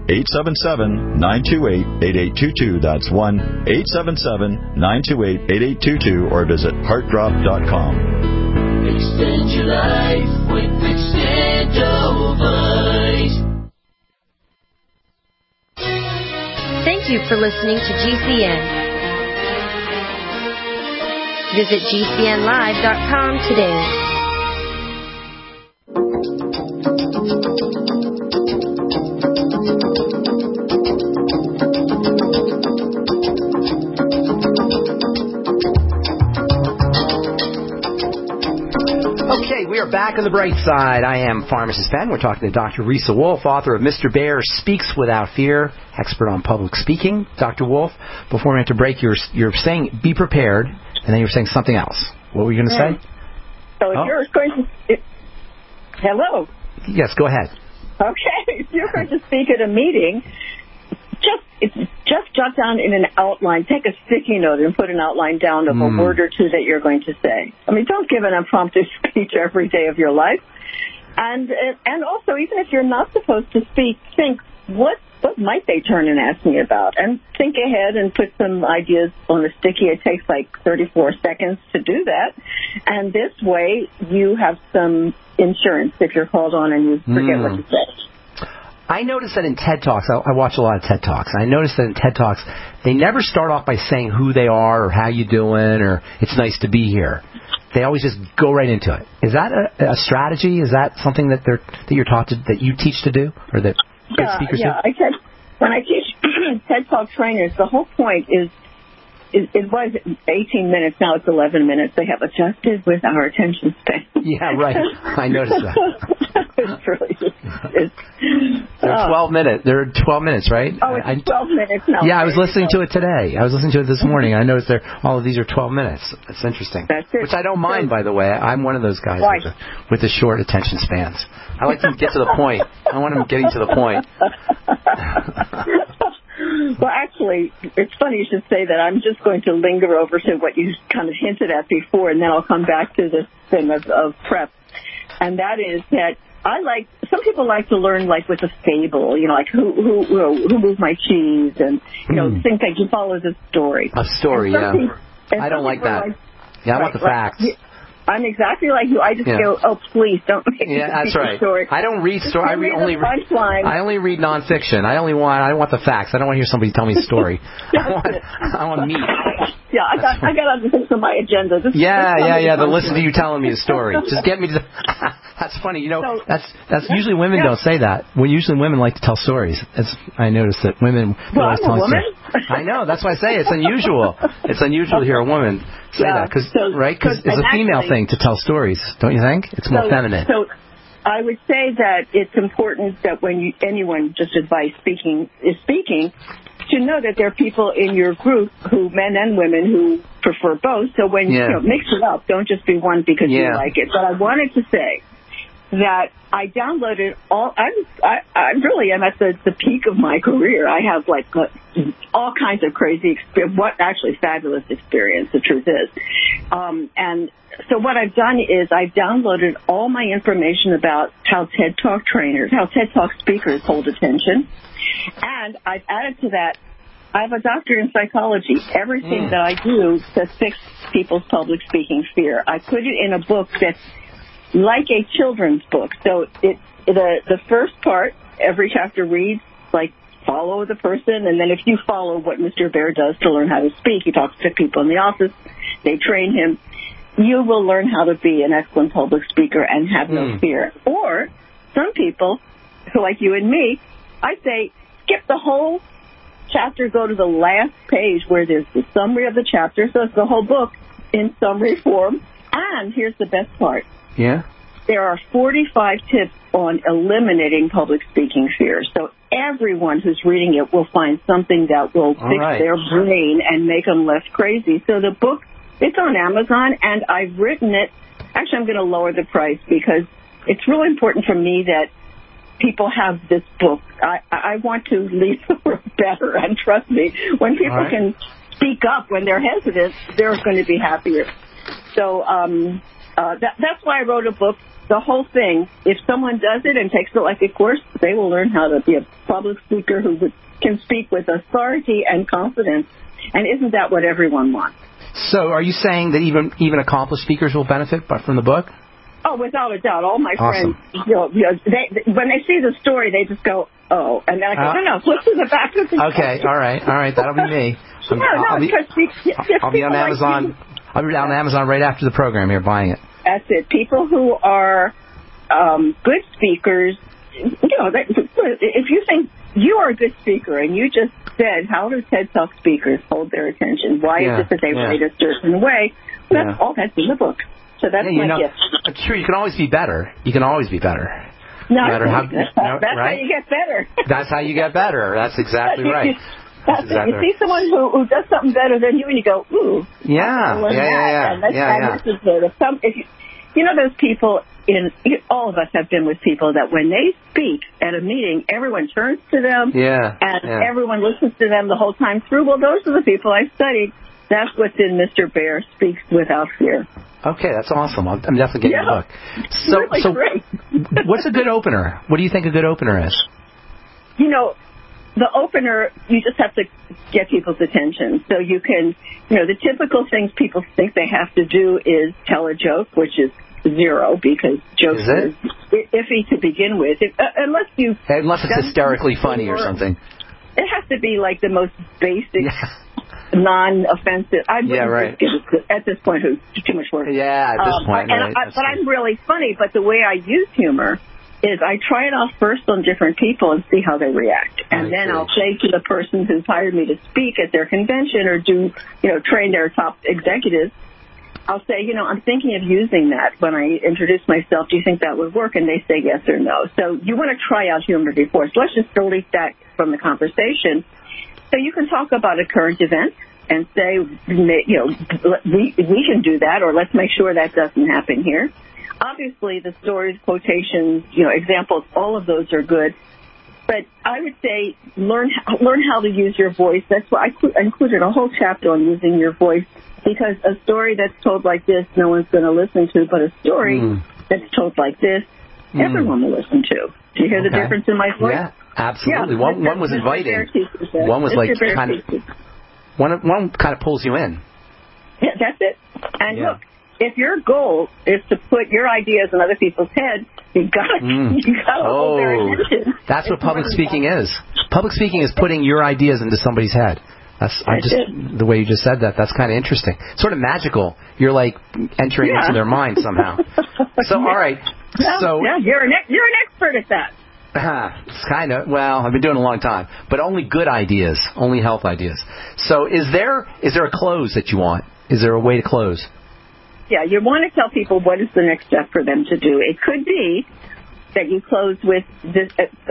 1-877-928-8822. That's 1-877-928-8822 or visit heartdrop.com. Extend your life with Extendivite. Thank you for listening to GCN. Visit GCNlive.com today. Okay, we are back on the bright side. I am Pharmacist Ben. We're talking to Dr. Risa Wolf, author of Mr. Bear Speaks Without Fear, expert on public speaking. Dr. Wolf, before we went to break, you're saying be prepared, and then you're saying something else. What were you going to say? So if you're going to... Hello? Yes, go ahead. Okay, if you're going to speak at a meeting, just jot down in an outline, take a sticky note and put an outline down of a word or two that you're going to say. I mean, don't give an impromptu speech every day of your life. And also, even if you're not supposed to speak, think, what might they turn and ask me about? And think ahead and put some ideas on the sticky. It takes like 34 seconds to do that. And this way, you have some insurance if you're called on and you forget what you said. I noticed that in TED Talks, I watch a lot of TED Talks, I noticed that in TED Talks, they never start off by saying who they are or how you doing or it's nice to be here. They always just go right into it. Is that a strategy? Is that something that you're taught to, that you teach to do, or that good speakers do? When I teach TED Talk trainers, the whole point is it was 18 minutes, now it's 11 minutes. They have adjusted with our attention span. Yeah, right. I noticed that. It's really... They're 12 minutes. They're 12 minutes, right? Oh, it's 12 minutes now. Yeah, I was listening to it today. I was listening to it this morning. I noticed all of these are 12 minutes. It's interesting. That's it. Which I don't mind, by the way. I'm one of those guys with the short attention spans. I like to get to the point. I want them getting to the point. Well, actually, it's funny you should say that. I'm just going to linger over to what you kind of hinted at before, and then I'll come back to this thing of prep. And that is that some people like to learn like with a fable, like who moved my cheese, and think that you follow the story. A story, yeah. I don't like that. I want the facts. I'm exactly like you. I just go, oh, please don't make me that's right. Story. I don't read story. I only read nonfiction. I want the facts. I don't want to hear somebody tell me a story. I want meat. Yeah, I got other things on my agenda. To listen to you telling me a story. Just get me to. That's funny. That's usually women don't say that. Usually women like to tell stories. I noticed that women. Well, I'm a woman. I know. That's why I say it's unusual. It's unusual to hear a woman say that, because it's a female thing to tell stories, don't you think? It's more feminine. So I would say that it's important that when anyone just advice is speaking, to know that there are people in your group men and women, who prefer both. So when mix it up, don't just be one because you like it. But I wanted to say that I downloaded all. I really am at the peak of my career. I have like all kinds of crazy experience. Fabulous experience. The truth is, and so what I've done is I've downloaded all my information about how TED Talk speakers hold attention. And I've added to that, I have a doctorate in psychology. Everything that I do to fix people's public speaking fear. I put it in a book that's like a children's book. So the first part, every chapter reads like follow the person, and then if you follow what Mr. Bear does to learn how to speak, he talks to people in the office, they train him, you will learn how to be an excellent public speaker and have no fear. Or some people, who like you and me, I say, skip the whole chapter, go to the last page where there's the summary of the chapter, so it's the whole book in summary form. And here's the best part. Yeah? There are 45 tips on eliminating public speaking fear. So everyone who's reading it will find something that will fix their brain and make them less crazy. So the book, it's on Amazon, and I've written it. Actually, I'm going to lower the price because it's really important for me that people have this book. I want to leave the world better, and trust me, when people can speak up when they're hesitant, they're going to be happier. So that's why I wrote a book. The whole thing, if someone does it and takes it like a course, they will learn how to be a public speaker who can speak with authority and confidence. And isn't that what everyone wants? So are you saying that even accomplished speakers will benefit from the book? Oh, without a doubt. All my friends, they, when they see the story, they just go, oh. And then I go, no, flip to the back of the Okay, all right. That'll be me. I'll be on Amazon. I'll be on Amazon right after the program here buying it. That's it. People who are good speakers, if you think you are a good speaker and you just said, how do TED Talk speakers hold their attention? Why is it that they write a certain way? That's all that's in the book. So that's my gift. It's true. You can always be better. You can always be better. No matter how you get better. That's how you get better. That's exactly right. You see someone who does something better than you, and you go, ooh. Yeah. You know those people, all of us have been with people that when they speak at a meeting, everyone turns to them, and everyone listens to them the whole time through. Well, those are the people I studied. That's what's in Mr. Bear Speaks Without Fear. Okay, that's awesome. I'm definitely getting the book. So great. What's a good opener? What do you think a good opener is? The opener, you just have to get people's attention. So you can, the typical things people think they have to do is tell a joke, which is zero, because jokes are iffy to begin with. Unless it's hysterically funny or something. It has to be like the most basic, non-offensive. I wouldn't at this point, who's too much work. Yeah, at this point. But I'm really funny, but the way I use humor is I try it off first on different people and see how they react. And then I'll say to the person who's hired me to speak at their convention or train their top executives, I'll say, I'm thinking of using that when I introduce myself. Do you think that would work? And they say yes or no. So you want to try out humor before. So let's just delete that from the conversation. So you can talk about a current event and say, we can do that, or let's make sure that doesn't happen here. Obviously, the stories, quotations, examples, all of those are good. But I would say learn how to use your voice. That's why I included a whole chapter on using your voice, because a story that's told like this, no one's going to listen to, but a story that's told like this, everyone will listen to. Do you hear the difference in my voice? Yeah, absolutely. Yeah, one was inviting. One was like one kind of pulls you in. Yeah, that's it. And look, if your goal is to put your ideas in other people's heads, you gotta hold their attention. That's what public speaking is. Public speaking is putting your ideas into somebody's head. The way you just said that. That's kind of interesting. Sort of magical. You're like entering into their mind somehow. So all right. You're an expert at that. It's kind of, I've been doing it a long time, but only good ideas, only health ideas. So is there a close that you want? Is there a way to close? Yeah, you want to tell people what is the next step for them to do. It could be, that you close with this,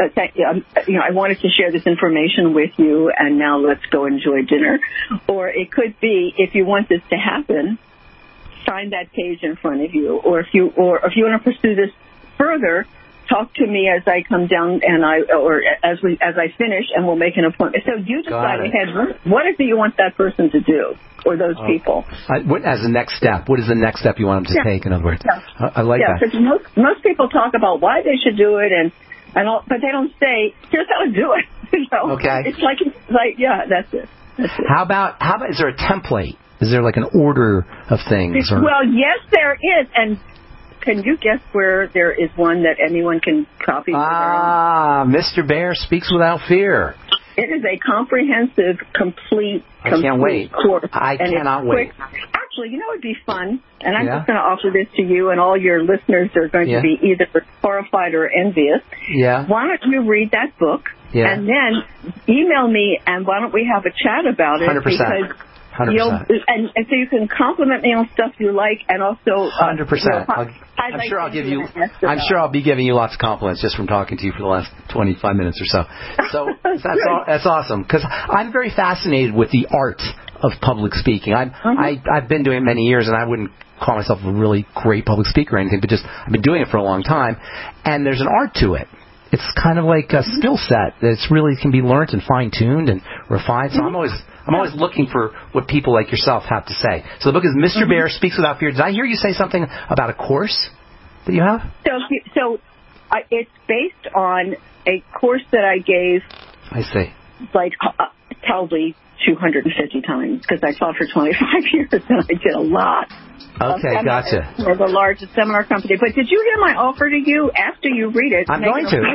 I wanted to share this information with you, and now let's go enjoy dinner. Or it could be, if you want this to happen, sign that page in front of you. Or if you want to pursue this further, talk to me as I come down as I finish, and we'll make an appointment. So you decide ahead, what is it you want that person to do, or those people? As a next step, what is the next step you want them to take, in other words? Yeah. I like that. Because most people talk about why they should do it, but they don't say, here's how to do it. Okay. It's like, that's it. How about, is there a template? Is there like an order of things? Well, yes, there is, and can you guess where there is one that anyone can copy? Mr. Bear Speaks Without Fear. It is a comprehensive, complete course. I cannot wait. Actually, it would be fun, and I'm just going to offer this to you, and all your listeners are going to be either horrified or envious. Yeah. Why don't you read that book, and then email me, and why don't we have a chat about it? 100%. Because 100%. And so you can compliment me on stuff you like, and also 100%. I'm sure I'll be giving you lots of compliments just from talking to you for the last 25 minutes or so. So that's awesome, because I'm very fascinated with the art of public speaking. I've been doing it many years, and I wouldn't call myself a really great public speaker or anything, but just I've been doing it for a long time, and there's an art to it. It's kind of like a skill set that's really can be learned and fine-tuned and refined. So I'm always looking for what people like yourself have to say. So the book is Mr. Bear Speaks Without Fear. Did I hear you say something about a course that you have? So it's based on a course that I gave. I see. Like probably 250 times, because I taught for 25 years and I did a lot. Okay, gotcha. We're the largest seminar company. But did you hear my offer to you after you read it? I'm going to.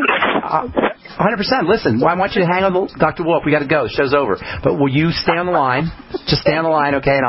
100%. Listen, I want you to hang on, Dr. Wolf. We got to go. The show's over. But will you stay on the line? Just stay on the line, okay? And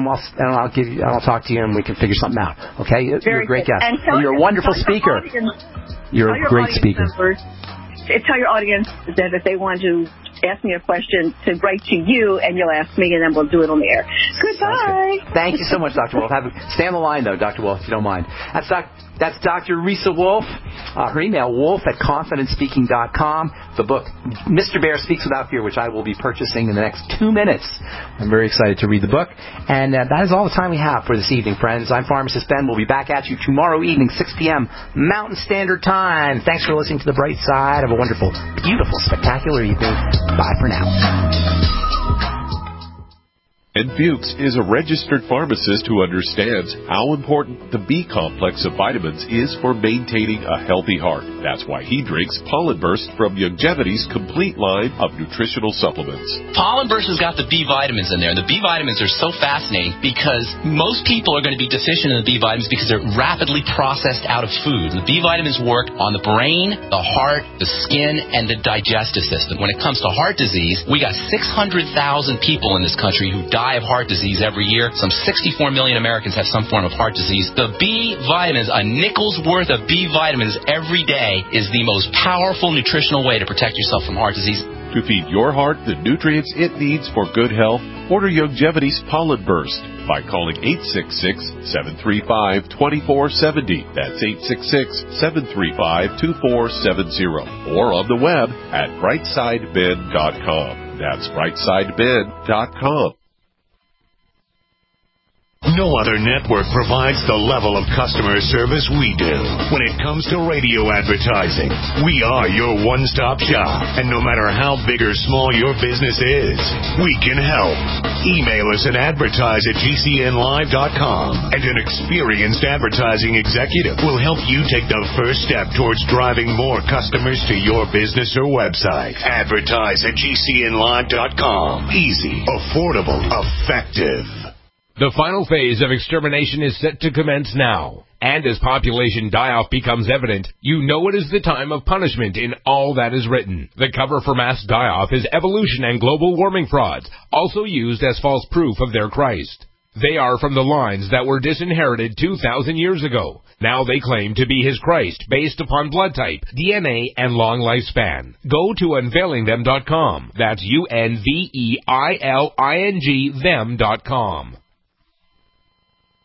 I'll talk to you, and we can figure something out. Okay? You're a great guest. And you're a wonderful speaker. You're a great speaker. Tell your audience that if they want to ask me a question, to write to you, and you'll ask me, and then we'll do it on the air. Goodbye. Thank you so much, Dr. Wolf. Stay on the line, though, Dr. Wolf, if you don't mind. That's Dr. Risa Wolf. Her email, wolf@confidentspeaking.com. The book, Mr. Bear Speaks Without Fear, which I will be purchasing in the next 2 minutes. I'm very excited to read the book. And that is all the time we have for this evening, friends. I'm Pharmacist Ben. We'll be back at you tomorrow evening, 6 p.m. Mountain Standard Time. Thanks for listening to The Bright Side. Have a wonderful, beautiful, spectacular evening. Bye for now. And Fuchs is a registered pharmacist who understands how important the B complex of vitamins is for maintaining a healthy heart. That's why he drinks Pollen Burst from Youngevity's complete line of nutritional supplements. Pollen Burst has got the B vitamins in there. The B vitamins are so fascinating because most people are going to be deficient in the B vitamins because they're rapidly processed out of food. The B vitamins work on the brain, the heart, the skin, and the digestive system. When it comes to heart disease, we got 600,000 people in this country who die of heart disease every year. Some 64 million Americans have some form of heart disease. The B vitamins, a nickel's worth of B vitamins every day, is the most powerful nutritional way to protect yourself from heart disease. To feed your heart the nutrients it needs for good health, order Youngevity's Pollen Burst by calling 866-735-2470. That's 866-735-2470. Or on the web at brightsideben.com. That's brightsideben.com. No other network provides the level of customer service we do. When it comes to radio advertising, we are your one-stop shop. And no matter how big or small your business is, we can help. Email us at advertise@gcnlive.com, and an experienced advertising executive will help you take the first step towards driving more customers to your business or website. Advertise@gcnlive.com. Easy, affordable, effective. The final phase of extermination is set to commence now. And as population die-off becomes evident, you know it is the time of punishment in all that is written. The cover for mass die-off is evolution and global warming frauds, also used as false proof of their Christ. They are from the lines that were disinherited 2,000 years ago. Now they claim to be his Christ based upon blood type, DNA, and long lifespan. Go to unveilingthem.com. That's UNVEILING them.com.